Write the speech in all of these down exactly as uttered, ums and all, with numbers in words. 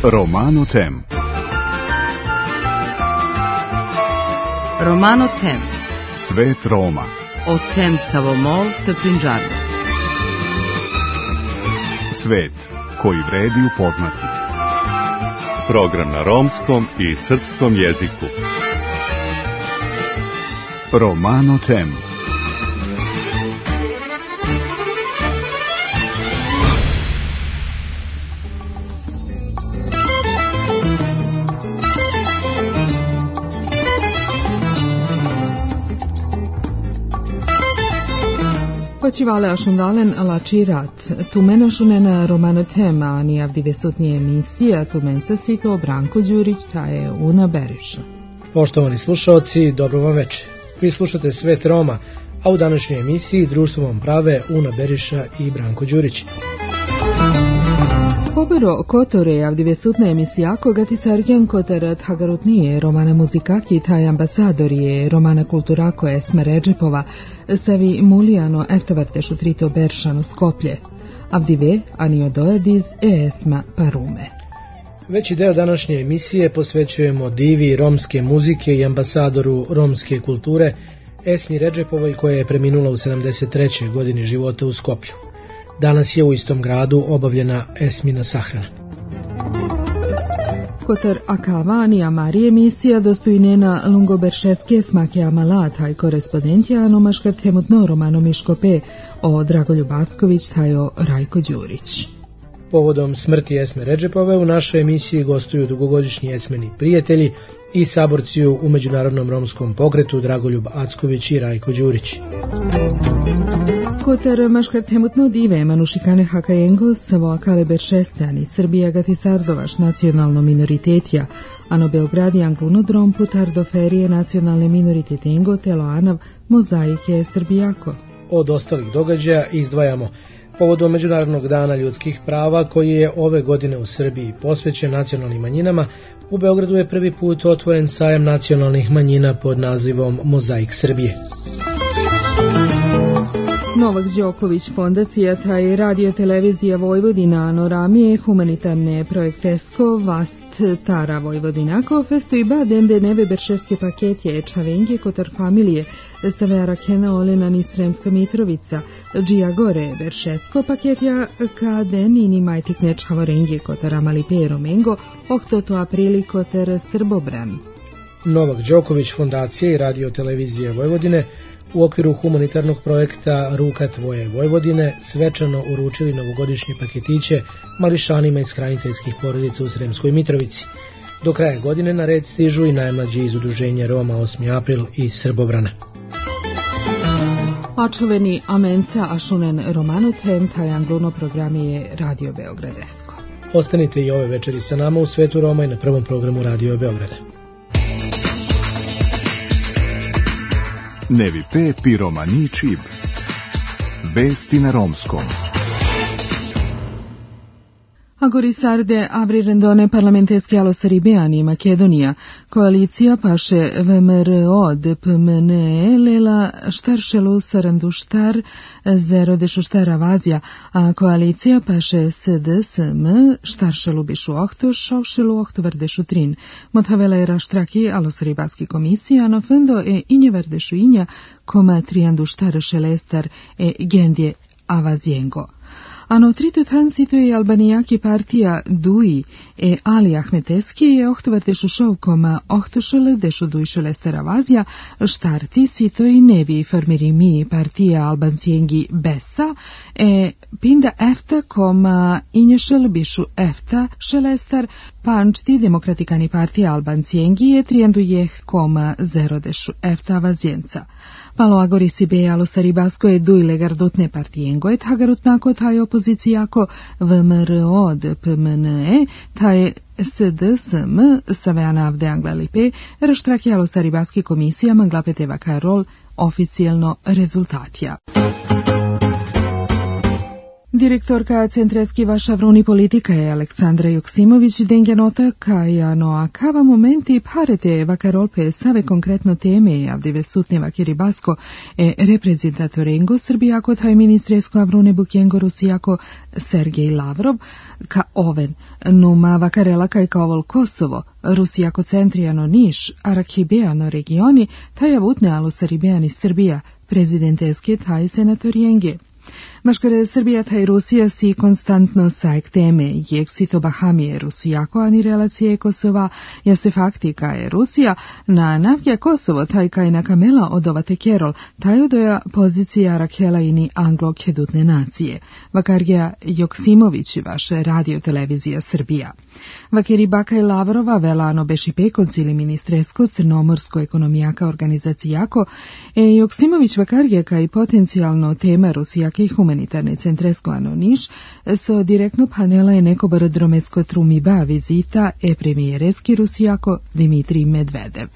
Romano Tem. Romano Tem. Svet Roma. O tem Savomol te Prinđarno. Svet koji vredi upoznati. Program na romskom i srpskom jeziku. Romano Tem. Počivale ašundalen alači rat. Tu menošunena Romano Tema, ani avdivesutnije emisija, tu men se sito Branko Đurić, ta je Una Beriša. Poštovani slušalci, dobro vam večer. Vi slušate Svet Roma, a u današnjoj emisiji društvo vam prave Una Beriša i Branko Đurić. Pobero kotore avdivesutne emisijako gati sargen kotarat hagarutnije Romana muzikaki taj ambasadorije Romana kulturako Esme Redžepova savi mulijano eftavartešu trito beršano Skoplje. Avdive anio dojadiz e Esma parume. Veći deo današnje emisije posvećujemo divi romske muzike i ambasadoru romske kulture Esmi Redžepovoj koja je preminula u sedamdeset trećoj godini života u Skoplju. Danas je u istom gradu obavljena Esmina sahrana. Kotar akavani amari emisija dostojnena lungoberšeske smake amala taj korespondentja anomaškar temutno Romano Miškope o Dragoljub Acković tajo Rajko Đurić. Povodom smrti Esme Redžepove u našoj emisiji gostuju dugogodišnji Esmeni prijatelji i saborci u Međunarodnom romskom pokretu Dragoljub Acković i Rajko Đurić. Kotar maškar temutno dive manušikane hakajengo savo akale beršestani Srbija gati sardovaš nacionalno minoritetja, ano Beogradi angluno drom putar do ferije nacionalne minoritetengo telo anav mozaike Srbijako. Od ostalih događaja izdvajamo povodom Međunarodnog dana ljudskih prava koji je ove godine u Srbiji posvećen nacionalnim manjinama. U Beogradu je prvi put otvoren sajam nacionalnih manjina pod nazivom Mozaik Srbije. Novak Đoković fondacija taj radio televizija Vojvodina anoramije humanitarne projektesko vast tara Vojvodinako festo i ba dende neve beršeske paketje čavenge kotar familije savera kena olena ni Sremska Mitrovica džija gore beršesko paketja kade nini majtikne čavorenge kotar amalipe romengo ohtoto aprili kotar Srbobran. Novak Đoković fondacija i radio televizija Vojvodine u okviru humanitarnog projekta Ruka tvoje Vojvodine svečano uručili novogodišnje paketiće mališanima iz hraniteljskih porodica u Sremskoj Mitrovici. Do kraja godine na red stižu i najmlađi iz udruženja Roma osmi april iz Srbobrana. Ačoveni amenca ašunen Romano Tem taj angluno program je Radio Beogradesko. Ostanite i ove večeri sa nama u Svetu Roma i na prvom programu Radio Beograda. Nevi pe pi romani čib. Vesti na romskom. Agori sarde avri rendone parlamenteske alosaribeani Makedonija, koalicija paše V M R O D P M N E lela štaršelu saranduštar zero dešuštar avazija, a koalicija paše S D S M štaršelu bišu ohto šaušelu ohtovar dešutrin. Mothavela era štraki alosaribaski komisija, no fendo e injevar dešu inja koma trianduštar šelestar e gendje avazjengo. Ano trito transito je albanijaki partija Dui e Ali Ahmeteski je ohtovar dešu šovkoma ohtošele dešu dujšele staravazija štarti sito i nevi formirimi partija albancijengi Besa e pinda efta koma inješel bišu efta šelestar pančti demokratikani partija albancijengi je triandujeh koma zero dešu efta avazjenca. Malo agori si be alosaribasko je Dui legardotne partijengo et hagarutnako taj opozicijako V M R O D P M N E taj S D S M saveana avde anglalipe raštraki alosaribaski komisija manglapeteva karol oficijelno rezultatija. Direktorka Centreski Vašavruni politika je Aleksandra Joksimović dengenota kajano a kava momenti parete vakarolpe save konkretno teme javdive sutneva Kiribasko e reprezentatorengo Srbijako taj ministresko Avrune Bukengo Rusijako Sergej Lavrov ka oven numa vakarela kaj kaovol Kosovo Rusijako centrijano Niš Arakibeano regioni taj avutne alo Saribeani Srbija prezidenteske taj senatorienge. Maškare Srbija taj Rusija si konstantno sajk teme, jek si to Bahamije Rusijako, ani relacije Kosova, ja se fakti ka je Rusija, na navje Kosovo taj kaj na kamela odovate kerol, taj odoja pozicija Rakela ini anglo-kedutne nacije. Vakargija Joksimović, vaše radio televizija Srbija. Vakeri Bakaj Lavrova velano bešipe koncili ministresko crnomorsko ekonomijaka organizacijako, e Joksimović vakargija kaj potencijalno tema Rusijake i humanitarne centresko Anoniš, so direktno panela je neko barodromesko trumiba vizita e premijereski Rusijako Dimitrij Medvedev.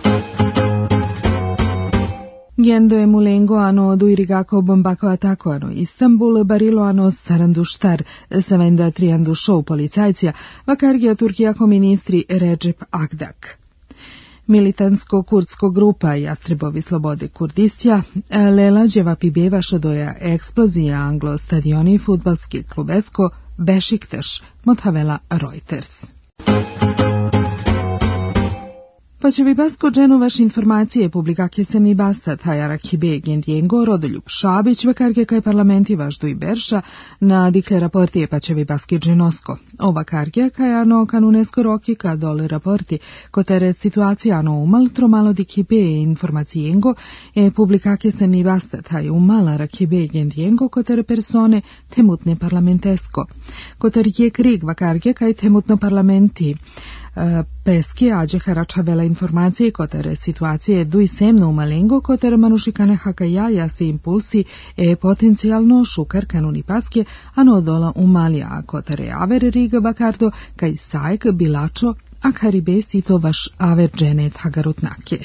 Gendo je mulengo ano odu irigako bombako atako ano Istanbul barilo ano saranduštar savenda triandu show policajcija vakargija Turkijako ministri Recep Akdak. Militantsko-kurdsko grupa Jastrebovi slobode Kurdistja lela dževapibeva šodoja eksplozija anglo stadioni futbalski klubesko Bešiktaš motavela Reuters. Pa će bi basko dženu vaš informacije publikake se mi basta tajara kibe gendjengo Rodoljub Šabić vakarge kaj parlamenti važdu i berša na dikle raportije pa će bi baski dženosko. Ova kargija kaj ano kanunesko roki ka dole raporti kotere situacija ano umal tromalo di kibe informacijengo e publikake se mi basta taj umala rakibe gendjengo kotere persone temutne parlamentesko. Koter je krig vakarge kaj temutno parlamenti Peski ađe haračavela informacije kotere situacije duj semno umalengo kotere manušikane hakajaja se impulsi e potencijalno šukar kanuni paske ano dola umalja a kotere aver riga bakardo kaj sajk bilačo a karibe si to vaš aver dženet hagarutnake.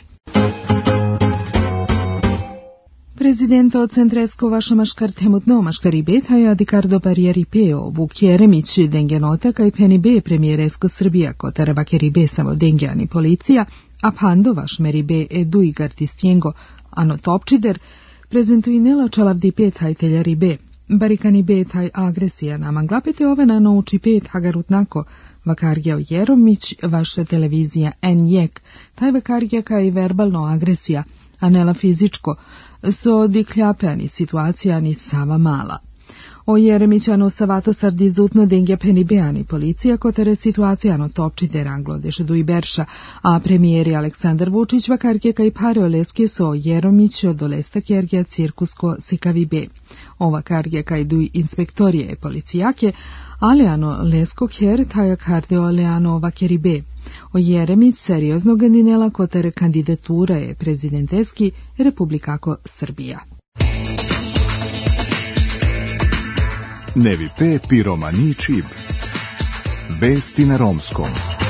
Prezidento Centresko vaša maškar temutno maškari betaja Dikardo Parijeri Peo, Vuk Jeremić dengenota kaj peni be premijeresko Srbija kotere vakeri be samo dengeani policija, a pando vaš meri be edu i gartistjengo ano topčider, prezentuinela čalavdi pet hajteljari be, barikani be taj agresija naman glapete ove na nouči pet hagarutnako, vakargija Jeromić vaša televizija en jek, taj vakargija kaj verbalno agresija, a nela fizičko, so dikljapeani situacija ni sama mala. O Jeremićano savato sardizutno dengja penibeani policija kotere situacijano topčite ranglo dešedu i berša, a premijeri Aleksandar Vučić vakarke kaj pare oleske so Jeromić od olesta kergija cirkusko sikavi be. Ova kargija kaj duj inspektorije policijake, ali ano lesko kjer taja kardeo aleano vakeri be. O Jeremić seriozno gandinela kotere kandidatura je prezidenteski Republikako Srbija. Nevi pe piromani čib. Vesti na romskom.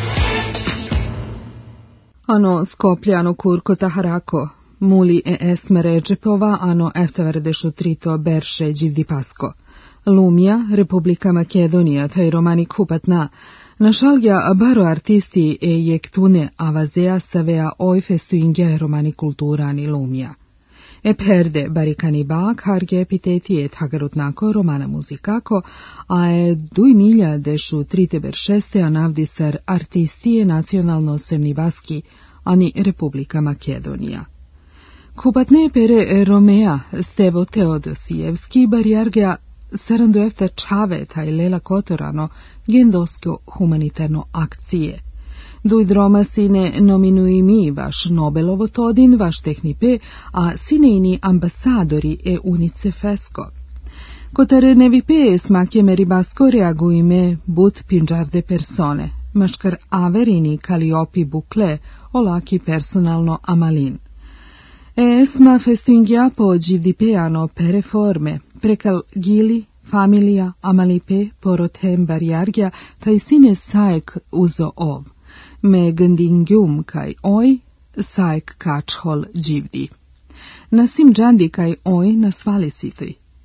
Ano Skopljano Kurko Taharako, Muli e Esme Ređepova, ano Eftavardešu Trito Berše Đivdipasko. Lumija, Republika Makedonija, taj romani kupatna, našalja baro artisti e jektune avazea savea ojfestu inge romani kulturani Lumija. E perde barikani ba karge epiteti et hagarutnako romana muzikako, a e duj milja dešu trite beršeste anavdisar artistije nacionalno semnibaski, ani Republika Makedonija. Kupatne pere Romea Stevo Teodosijevski barijargea sarando efta čave taj lela kotorano gendosko humanitarno akcije. Duj droma sine nominui mi vaš Nobelovo todin, vaš tehnipe, a sineini ambasadori e unicefesko. Kotare nevipe smake meribasko reaguime but pinđarde persone, maškar averini kaliopi bukle, olaki personalno amalin. Esma festingja po đivdipeano pere forme, prekal gili, familija, amalipe, porothem barjargja, taj sine sajek uzo ov. Me gandingjum kaj oj, sajk kačhol đivdi. Nasim džandi kaj oj nasvali sitoj.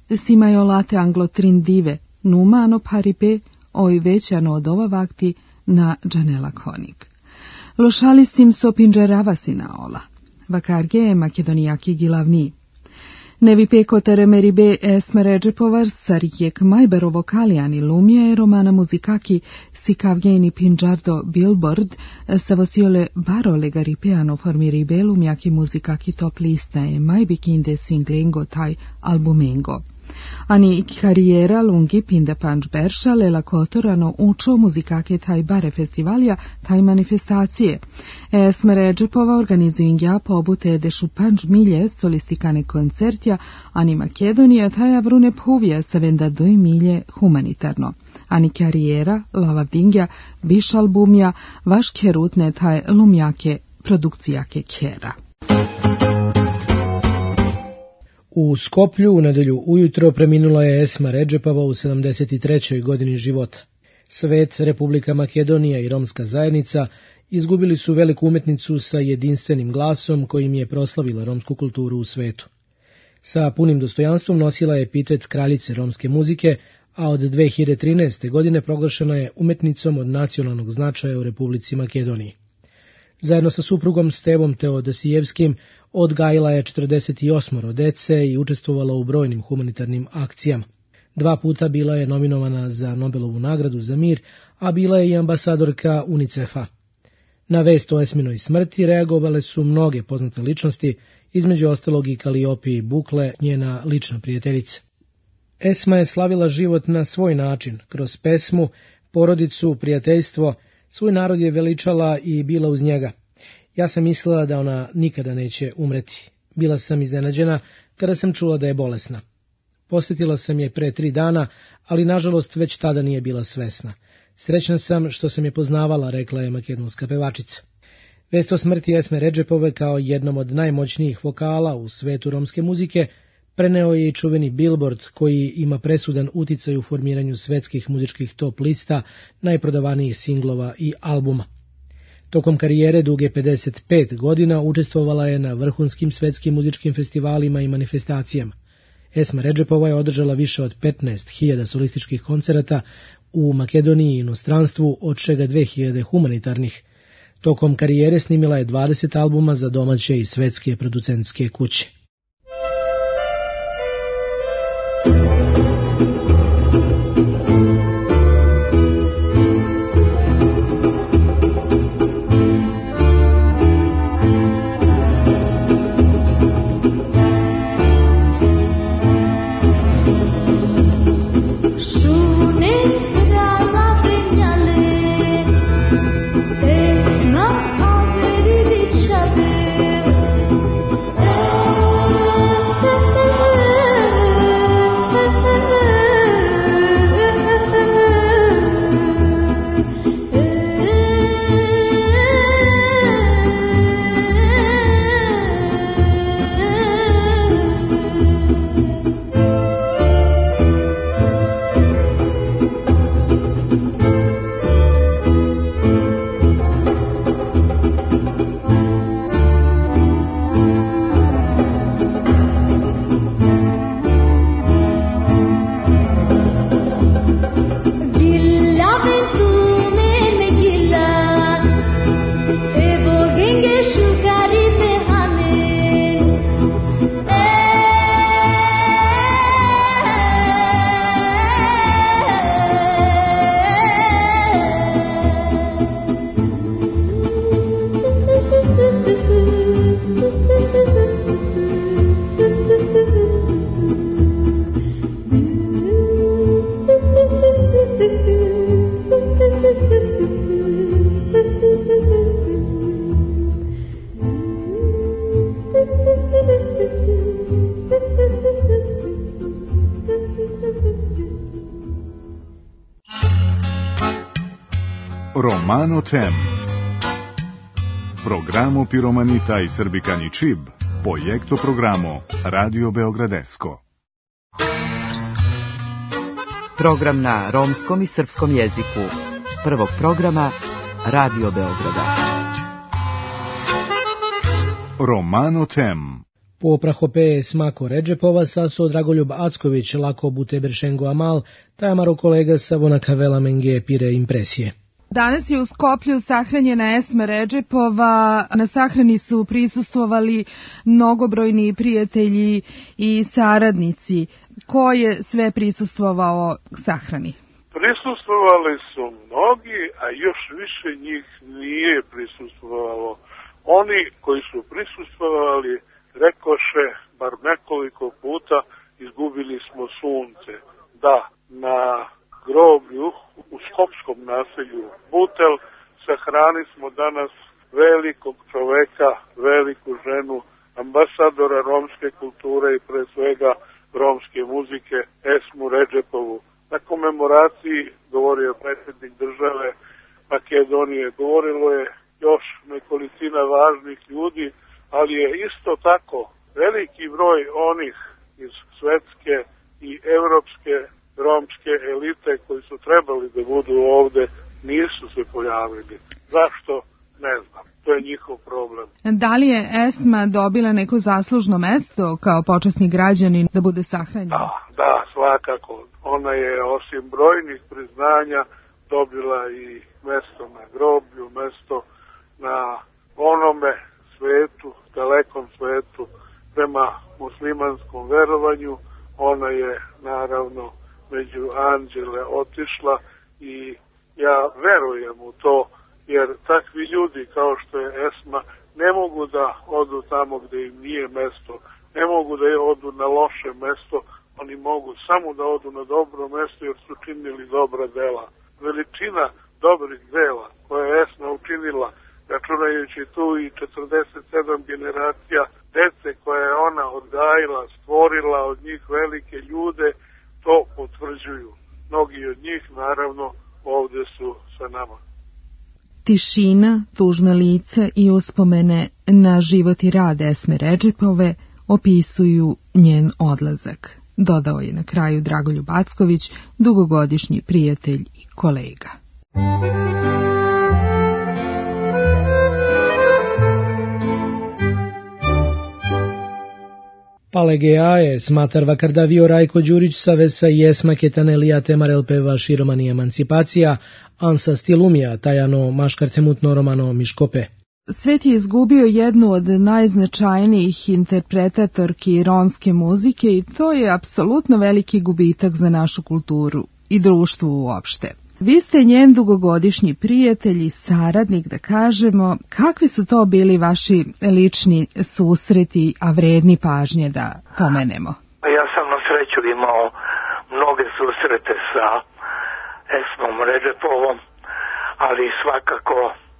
simaiolate anglotrindive, numano paripe, oi većano od ova vakti na džanela konik. Lošalistim so pinđeravasina ola, vakarge makedonijaki gilavni. Nevi peko teremeribe esme ređepovar sarijek majberovo kalijani lumije e romana muzikaki si kavgeni pinđardo billboard savosiole baro legaripeano formiribe lumjaki muzikaki top lista e majbikinde singlengo taj albumengo. Ani karijera lungi pinda panč berša lela kotorano učo muzikake taj bare festivalija taj manifestacije. Esme Ređepova organizuingja pobute dešu panč milje solistikane koncertja, ani Makedonija taj avrune puvija sa venda doj milje humanitarno. Ani karijera lavavdingja viš albumja vaš kerutne taj lumjake produkcijake kera. U Skoplju u nedelju ujutro preminula je Esma Ređepova u sedamdeset trećoj godini života. Svet, Republika Makedonija i romska zajednica izgubili su veliku umetnicu sa jedinstvenim glasom kojim je proslavila romsku kulturu u svetu. Sa punim dostojanstvom nosila je epitet kraljice romske muzike, a od dve hiljade trinaeste. godine proglašena je umetnicom od nacionalnog značaja u Republici Makedoniji. Zajedno sa suprugom Stevom Teodosijevskim odgajila je četrdeset osam dece i učestvovala u brojnim humanitarnim akcijama. Dva puta bila je nominovana za Nobelovu nagradu za mir, a bila je i ambasadorka UNICEF-a. Na vest o Esminoj smrti reagovale su mnoge poznate ličnosti, između ostalog i Kaliopi Bukle, njena lična prijateljica. Esma je slavila život na svoj način, kroz pesmu, porodicu, prijateljstvo, svoj narod je veličala i bila uz njega. Ja sam mislila da ona nikada neće umreti. Bila sam iznenađena kada sam čula da je bolesna. Posjetila sam je pre tri dana, ali nažalost već tada nije bila svesna. Srećna sam što sam je poznavala, rekla je makedonska pevačica. Vest o smrti Esme Ređepove kao jednom od najmoćnijih vokala u svetu romske muzike preneo je i čuveni Billboard koji ima presudan uticaj u formiranju svetskih muzičkih top lista, najprodavanijih singlova i albuma. Tokom karijere duge pedeset pet godina učestvovala je na vrhunskim svetskim muzičkim festivalima i manifestacijama. Esma Ređepova je održala više od petnaest hiljada solističkih koncerata u Makedoniji i inostranstvu, od čega dve hiljade humanitarnih. Tokom karijere snimila je dvadeset albuma za domaće i svetske producentske kuće. Romano Tem. Programo Piromanita i Srbikani Čib. Projekto programo Radio Beogradesko. Program na romskom i srpskom jeziku. Prvog programa Radio Beograda. Romano Tem. Po Prahopeje Smako Redžepova saso Dragoljub Acković, Lako Buteberšengo Amal, Tajamaru kolega Savona Kavela Menge Pire impresije. Danas je u Skoplju sahranjena Esma Redžepova. Na sahrani su prisustvovali mnogobrojni prijatelji i saradnici. Ko je sve prisustvovao sahrani? Prisustvovali su mnogi, a još više njih nije prisustvovalo. Oni koji su prisustvovali rekoše bar nekoliko puta izgubili smo sunce. Da, na groblju u skopskom naselju Butel sahrani smo danas velikog čoveka, veliku ženu, ambasadora romske kulture i pre svega romske muzike Esmu Redžepovu. Na komemoraciji govorio predsjednik države Makedonije, govorilo je još nekolicina važnih ljudi, ali je isto tako veliki broj onih iz svetske i evropske romske elite koji su trebali da budu ovde, nisu se pojavili. Zašto? Ne znam. To je njihov problem. Da li je Esma dobila neko zaslužno mesto kao počasni građanin da bude sahranjena? Da, da, svakako. Ona je osim brojnih priznanja dobila i mesto na groblju, mesto na onome svetu, dalekom svetu, prema muslimanskom verovanju. Ona je naravno među anđele otišla i ja verujem u to, jer takvi ljudi kao što je Esma ne mogu da odu tamo gde im nije mesto, ne mogu da odu na loše mesto, oni mogu samo da odu na dobro mesto jer su činili dobra dela. Veličina dobrih dela koje je Esma učinila, računajući tu i četrdeset sedam generacija dece koje je ona odgajila, stvorila od njih velike ljude, to potvrđuju. Mnogi od njih, naravno, ovde su sa nama. Tišina, tužna lica i uspomene na život i rad Esme Redžepove opisuju njen odlazak, dodao je na kraju Dragoljub Acković, dugogodišnji prijatelj i kolega. Palegeae smatrava kardavio Rajko Đurić savesa jesma ketanelija temarel peva širomani emancipacija, ansa stilumija tajano maškartemutno romano miškope. Svet je izgubio jednu od najznačajnijih interpretatorki romske muzike i to je apsolutno veliki gubitak za našu kulturu i društvo uopšte. Vi ste njen dugogodišnji prijatelj i saradnik, da kažemo. Kakvi su to bili vaši lični susreti, a vredni pažnje da pomenemo? Ja sam na sreću imao mnoge susrete sa Esmom Redžepovom, ali svakako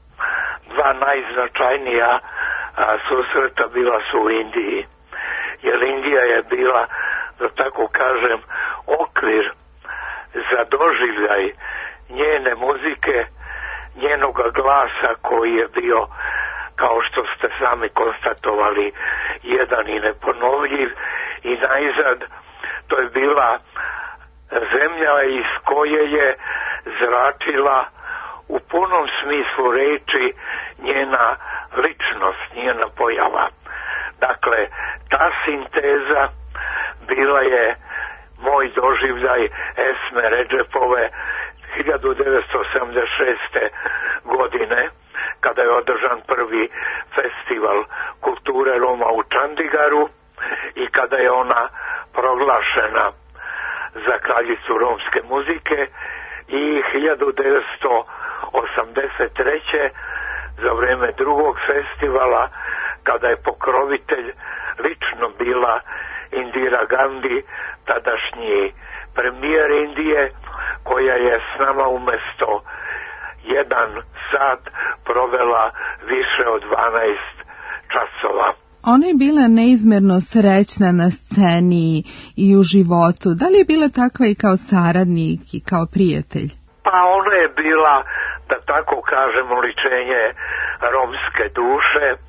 dva najznačajnija susreta bila su u Indiji. Jer Indija je bila, da tako kažem, okvir za doživljaj njene muzike, njenoga glasa koji je bio, kao što ste sami konstatovali, jedan i neponovljiv, i najzad to je bila zemlja iz koje je zračila u punom smislu reči njena ličnost, njena pojava. Dakle, ta sinteza bila je moj doživljaj Esme Redžepove hiljadu devetsto sedamdeset šeste. godine, kada je održan prvi festival kulture Roma u Čandigaru i kada je ona proglašena za kraljicu romske muzike, i hiljadu devetsto osamdeset treće. za vreme drugog festivala, kada je pokrovitelj lično bila Indira Gandhi, tadašnji premijer Indije, koja je s nama umjesto jedan sat provela više od dvanaest časova. Ona je bila neizmerno srećna na sceni i u životu. Da li je bila takva i kao saradnik i kao prijatelj? Pa ona je bila, da tako kažem, oličenje romske duše. E,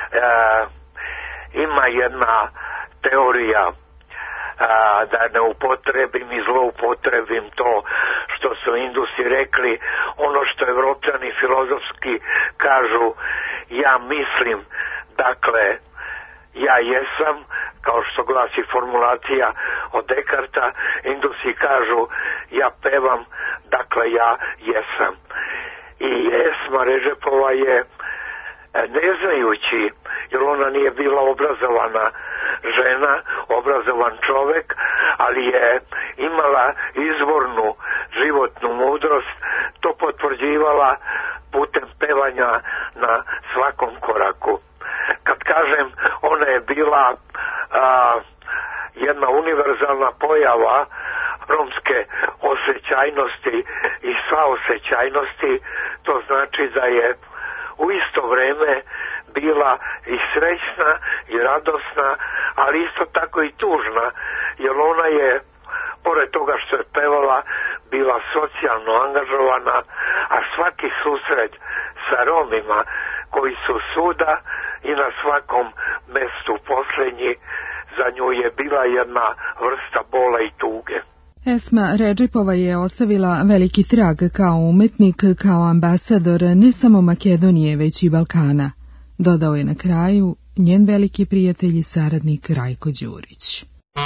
ima jedna teorija, a, da ne upotrebim i zloupotrebim to što su Indusi rekli, ono što Evropljani filozofski kažu, ja mislim, dakle, ja jesam, kao što glasi formulacija od Dekarta, Indusi kažu ja pevam, dakle ja jesam. I Esma Redžepova je, ne znajući, jer ona nije bila obrazovana žena, obrazovan čovek, ali je imala izvornu životnu mudrost, to potvrđivala putem pevanja na svakom koraku. Kad kažem, ona je bila a, jedna univerzalna pojava romske osjećajnosti i saosećajnosti, to znači da je u isto vreme bila i srećna i radosna, ali isto tako i tužna, jer ona je, pored toga što je pevala, bila socijalno angažovana, a svaki susret sa Romima koji su svuda i na svakom mestu posljednji, za nju je bila jedna vrsta bola i tuge. Esma Redžepova je ostavila veliki trag kao umetnik, kao ambasador ne samo Makedonije, već i Balkana. Dodao je na kraju njen veliki prijatelj i saradnik Rajko Đurić.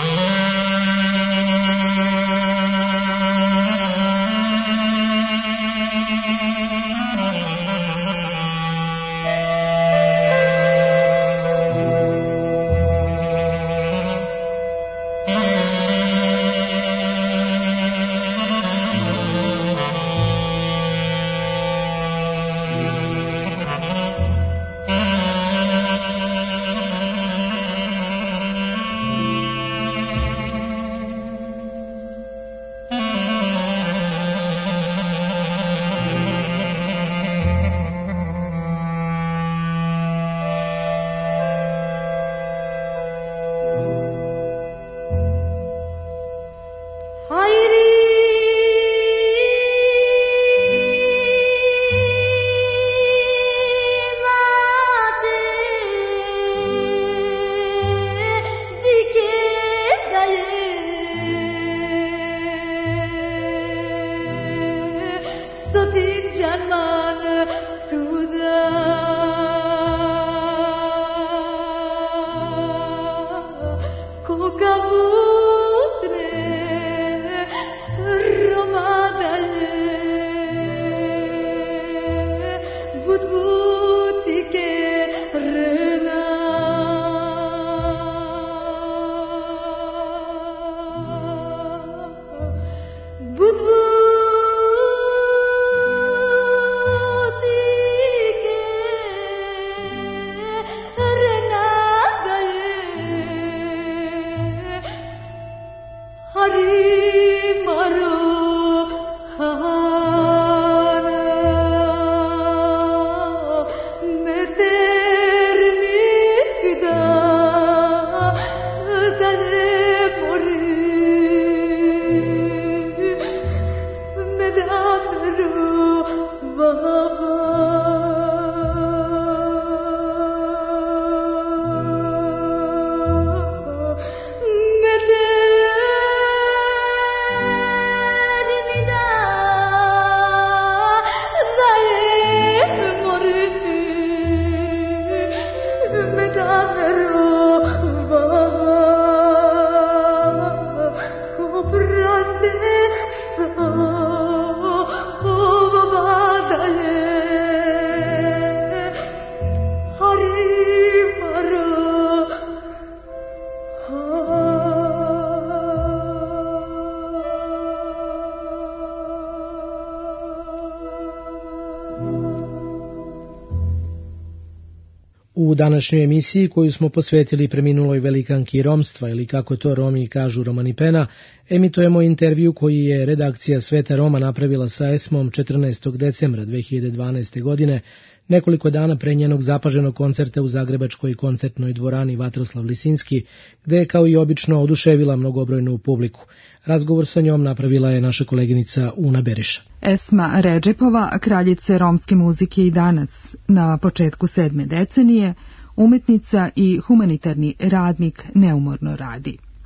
U današnjoj emisiji koju smo posvetili preminuloj velikanki romstva ili kako to Romi kažu Romanipena, emitujemo intervju koji je redakcija Sveta Roma napravila sa Esmom četrnaestog decembra dve hiljade dvanaeste. godine, nekoliko dana pre njenog zapaženog koncerta u zagrebačkoj koncertnoj dvorani Vatroslav Lisinski, gde je kao i obično oduševila mnogobrojnu publiku. Razgovor sa njom napravila je naša koleginica Una Beriša. Esma Redžepova, kraljica romske muzike i danas, na početku sedme decenije, umetnica i humanitarni radnik neumorno radi.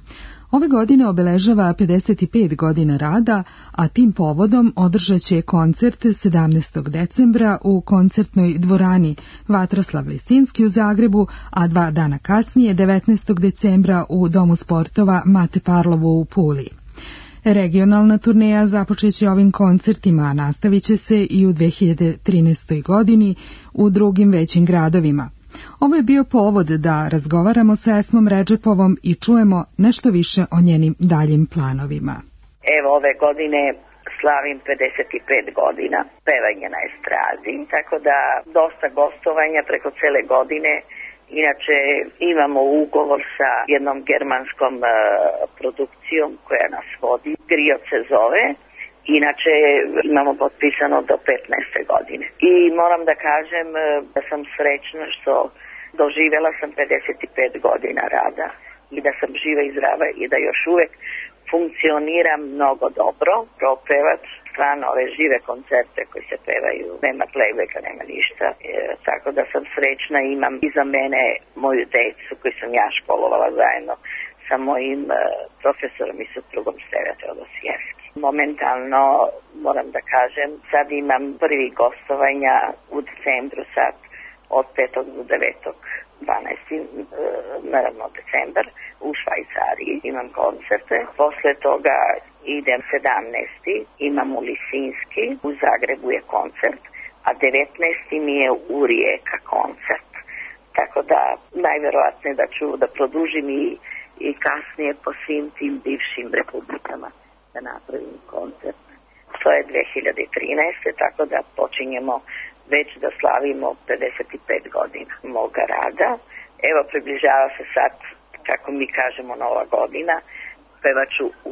Ove godine obeležava pedeset pet godina rada, a tim povodom održat će koncert sedamnaestog decembra u koncertnoj dvorani Vatroslav Lisinski u Zagrebu, a dva dana kasnije, devetnaestog decembra, u Domu sportova Mate Parlovo u Puli. Regionalna turneja započeće ovim koncertima, a nastavit će se i u dve hiljade trinaestoj. godini u drugim većim gradovima. Ovo je bio povod da razgovaramo sa Esmom Redžepovom i čujemo nešto više o njenim daljim planovima. Evo, ove godine slavim pedeset pet godina pevanje na estradi, tako da dosta gostovanja preko cele godine. Inače imamo ugovor sa jednom germanskom uh, produkcijom koja nas vodi, Griot se zove. Inače imamo potpisano do petnaeste godine. I moram da kažem da sam srećna što doživjela sam pedeset pet godina rada i da sam živa i zdrava i da još uvek funkcioniram mnogo dobro kao pevač. Stvarno ove žive koncerte koji se pevaju, nema playbacka, nema ništa. E, tako da sam srećna, imam iza mene moju decu koju sam ja školovala zajedno sa mojim uh, profesorom i suprugom Steve Teodosijevski. Momentalno, moram da kažem, sad imam prvi gostovanja u decembru sad, od petog do devetog dvanaestog naravno decembar, u Švajcariji imam koncerte. Posle toga idem sedamnaesti imam u Lisinski, u Zagrebu je koncert, a devetnaesti mi je u Rijeka koncert. Tako da, najverovatnije da ću da produžim i i kasnije po svim tim bivšim republikama da napravim koncert. To je dve hiljade trinaeste. tako da počinjemo već da slavimo pedeset pet godina moga rada. Evo, približava se sad, kako mi kažemo, Nova godina. Pevaću u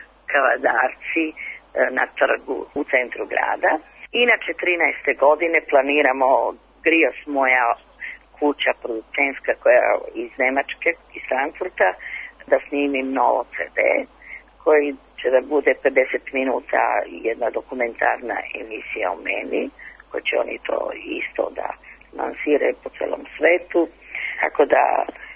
Kavadarci na trgu u centru grada. Inače, trinaeste godine planiramo Grios, moja kuća producenska koja je iz Nemačke, iz Frankfurta, da snimim novo ce de koji će da bude pedeset minuta jedna dokumentarna emisija o meni, koji će oni to isto da lansiraju po celom svetu, tako da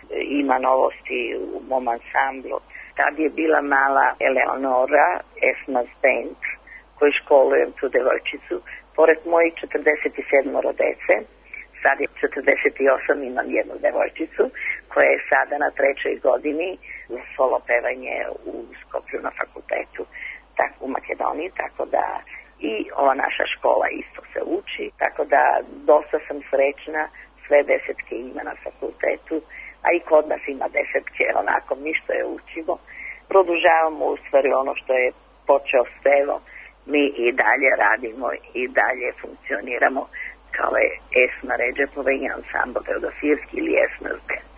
ima novosti u mom ansamblu. Tad je bila mala Eleonora, Esma's Band, koji školujem tu devojčicu, pored mojih četrdeset sedam dece. Sad je četrdeset osam, imam jednu devojčicu koja je sada na trećoj godini za solo pevanje u Skoplju na fakultetu tak, u Makedoniji, tako da i ova naša škola isto se uči, tako da dosta sam srećna, sve desetke ima na fakultetu, a i kod nas ima desetke, onako mi što je učimo. Produžavamo u stvari ono što je počeo Stevo, mi i dalje radimo i dalje funkcioniramo kao je Esma Redžepova i ansambl Teodosijevski ili Esma's Band.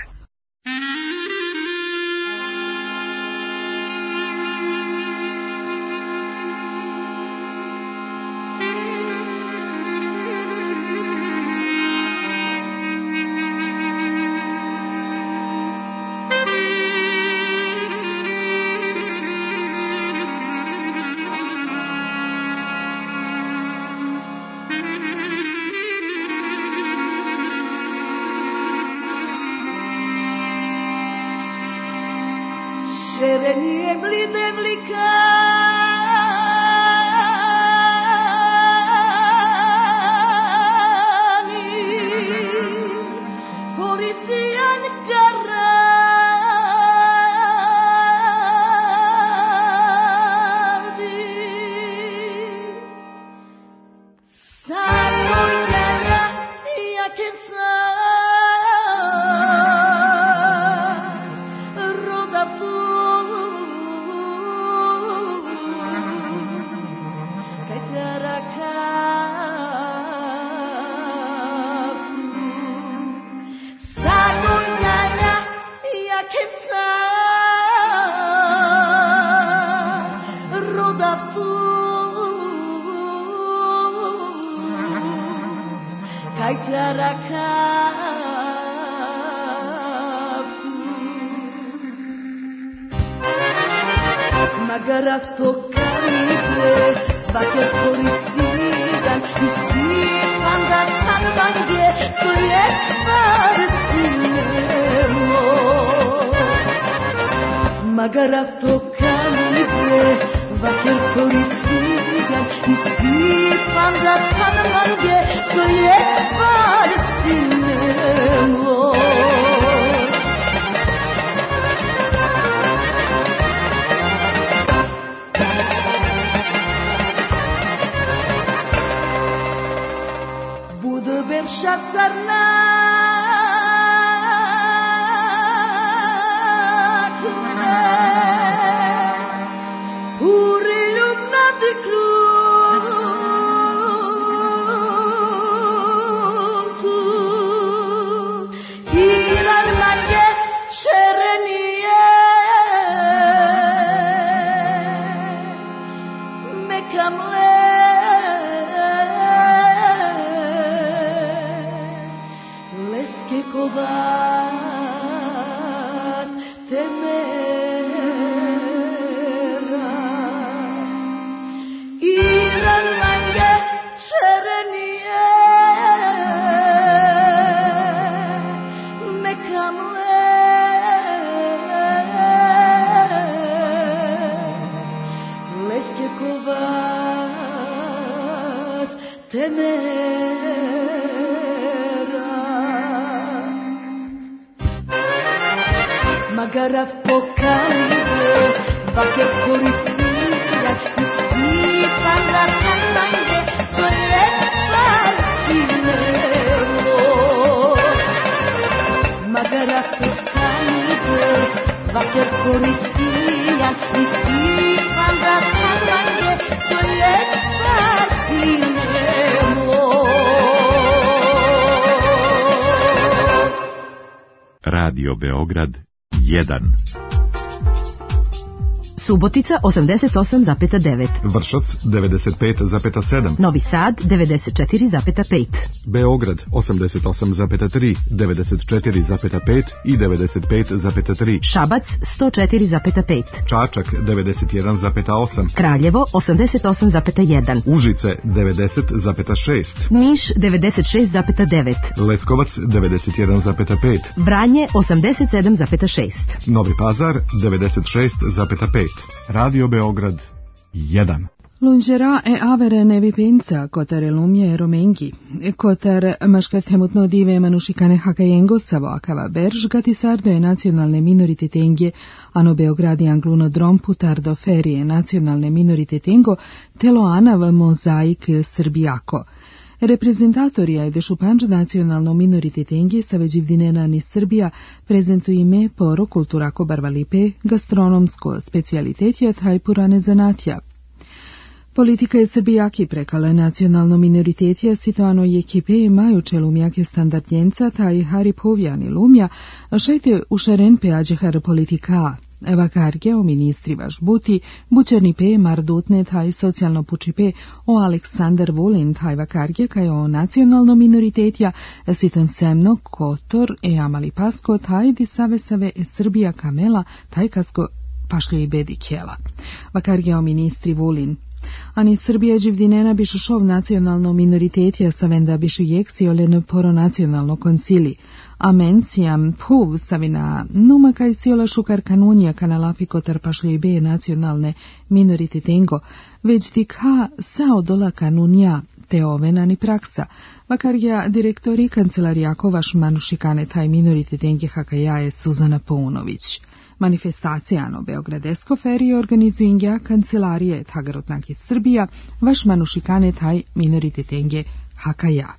magari toccami va che corisigan i si panda tanmange so ye parsinemo budu berşa sarna Radio Beograd jedan. Subotica osamdeset osam zarez devet. Vršac devedeset pet zarez sedam. Novi Sad devedeset četiri zarez pet. Beograd osamdeset osam zarez tri, devedeset četiri zarez pet i devedeset pet zarez tri. Šabac sto četiri zarez pet. Čačak devedeset jedan zarez osam. Kraljevo osamdeset osam zarez jedan. Užice devedeset zarez šest. Niš devedeset šest zarez devet. Leskovac devedeset jedan zarez pet. Vranje osamdeset sedam zarez šest. Novi Pazar devedeset šest zarez pet. Radio Beograd jedan. Lungerà e avere nevi pensa, kotare lumje e romengi. Kotar maškat hemutno dive manušikane hakajengo savo akava berž gati sardo je nacionalne minorite tengje, ano Beogradi angluno drompu tardo ferije nacionalne minorite tengo, telo anav mozaik srbijako. Reprezentatorija je dešupanđ nacionalno minorite tengje sa veđivdinena ni Srbija prezentu ime poro kulturako barvalipe gastronomsko specialitetja tajpurane zanatja. Politika je Srbijaki prekala nacionalno minoritetja situano je ekipe majuče lumjake standardjenca taj hari povjani lumja, šajte u šaren peađe har politika. Vakarge o ministri vaš buti, bučerni pe mardutne taj socijalno pučipe o Aleksandar Vulin taj vakarge kaj o nacionalno minoritetja sitan semno kotor e amali pasko taj di save save e Srbija kamela taj kasko pašlje i bedi kjela. Vakarge o ministri Vulin. Ani Srbija živdinena bišu šov nacionalno minoritetja savenda bišu jeksi olen poro nacionalno konsili. A mencijam puv savina numa kaj siola šukar kanunja kanalapi kotar pašli be nacionalne minoritetengo, već ti ka sao dola kanunja te ovenani praksa. Vakarja direktori kancelarijako vaš manušikane taj minoritetengi hakaja je Suzana Paunović. Manifestacijano Beogradesko ferije organizuinja kancelarije Tagarotnaki Srbija, vaš manušikane taj minoritetengi hakaja.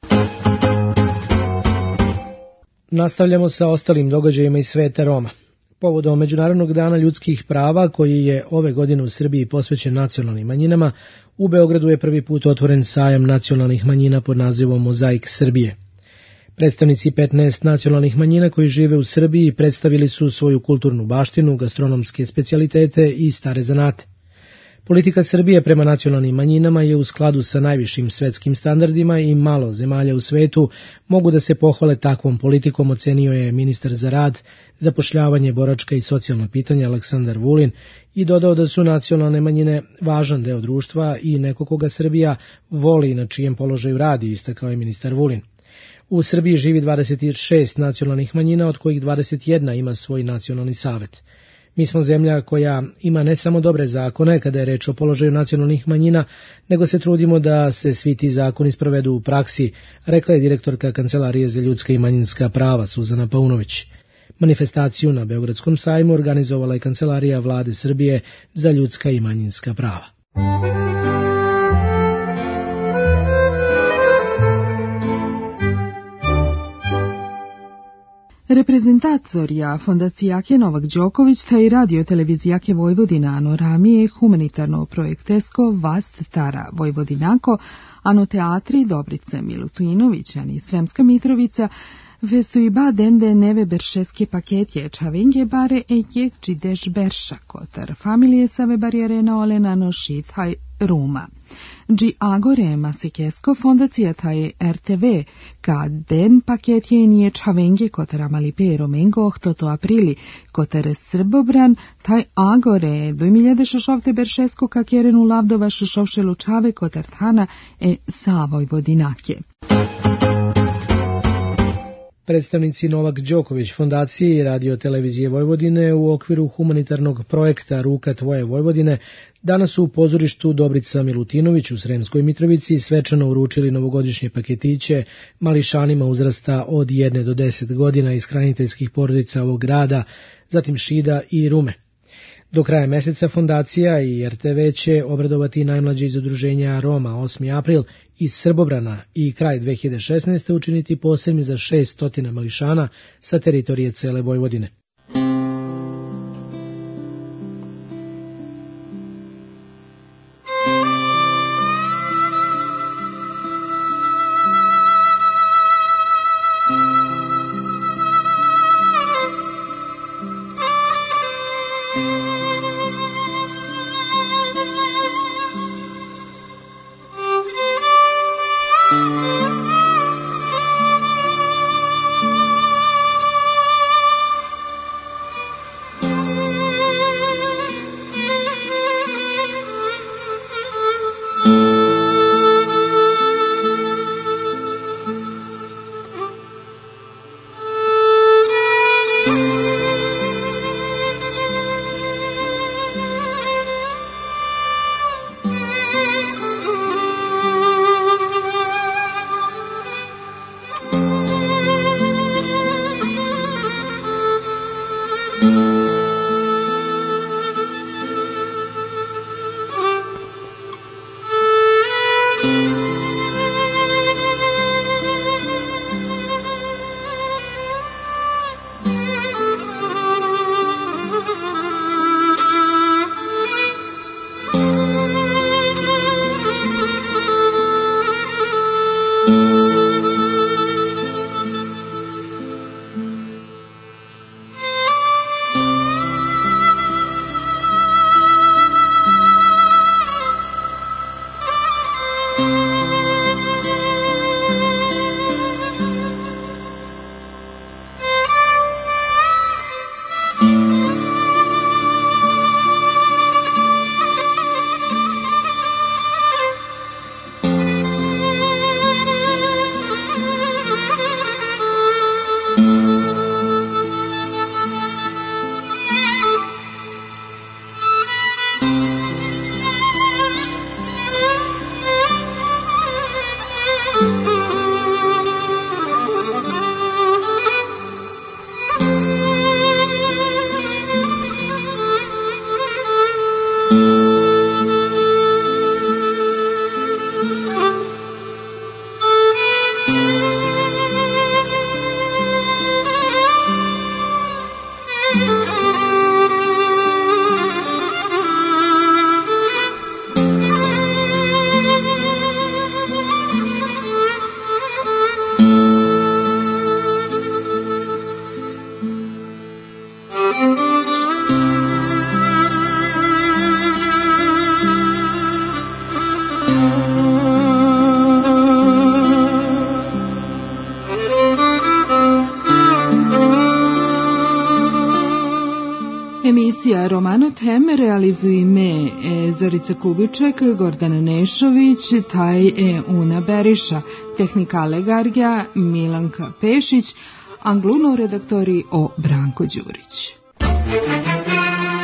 Nastavljamo sa ostalim događajima iz sveta Roma. Povodom Međunarodnog dana ljudskih prava, koji je ove godine u Srbiji posvećen nacionalnim manjinama, u Beogradu je prvi put otvoren sajam nacionalnih manjina pod nazivom Mozaik Srbije. Predstavnici petnaest nacionalnih manjina koji žive u Srbiji predstavili su svoju kulturnu baštinu, gastronomske specijalitete i stare zanate. Politika Srbije prema nacionalnim manjinama je u skladu sa najvišim svetskim standardima i malo zemalja u svetu mogu da se pohvale takvom politikom, ocenio je ministar za rad, zapošljavanje, boračka i socijalna pitanja Aleksandar Vulin i dodao da su nacionalne manjine važan deo društva i neko koga Srbija voli i na čijem položaju radi, istakao je ministar Vulin. U Srbiji živi dvadeset šest nacionalnih manjina, od kojih dvadeset jedna ima svoj nacionalni savet. Mi smo zemlja koja ima ne samo dobre zakone kada je reč o položaju nacionalnih manjina, nego se trudimo da se svi ti zakoni sprovedu u praksi, rekla je direktorka Kancelarije za ljudska i manjinska prava Suzana Paunović. Manifestaciju na Beogradskom sajmu organizovala je Kancelarija Vlade Srbije za ljudska i manjinska prava. Reprezentatorja Fondacijake Novak Đoković ta i radio televizijake Vojvodina ano ramije humanitarno projektesko Vast Stara Vojvodinako, ano teatri Dobrice Milutinović, ani Sremska Mitrovica, Festoiba dende neve beršeske paketje čavinge bare e jek džideš berša kotar familije save barijere olena nošit haj Ruma. Dži agore masikesko fondacija taj R T V, kad den paketje nije čavenge kotar malipero mengo ohtoto aprili kotar srbobran, taj agore do milijede šošovte beršesko kakjerenu lavdova šošovše lučave kotar tana e sa Vojvodinake. Predstavnici Novak Đoković fondacije i radio televizije Vojvodine u okviru humanitarnog projekta Ruka tvoje Vojvodine danas su u pozorištu Dobrica Milutinović u Sremskoj Mitrovici svečano uručili novogodišnje paketiće mališanima uzrasta od jedne do deset godina iz hraniteljskih porodica ovog grada, zatim Šida i Rume. Do kraja meseca fondacija i R T V će obradovati najmlađe iz udruženja Roma osmi april iz Srbobrana i kraj dve hiljade šesnaeste. učiniti posebni za šest stotina mališana sa teritorije cele Vojvodine. Emisija Romano Tem realizuje me e, Zorica Kubiček, Gordana Nešović, taj e, Una Beriša, tehnikale Gargija, Milanka Pešić, angluno redaktori o Branko Đurić.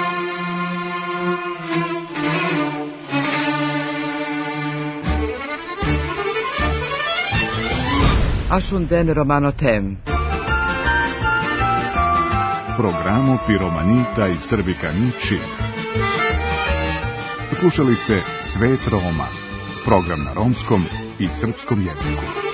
Ashunden romano tem. Programo Piromanita i Srbikani Čib. Slušali ste Svet Roma, program na romskom i srpskom jeziku.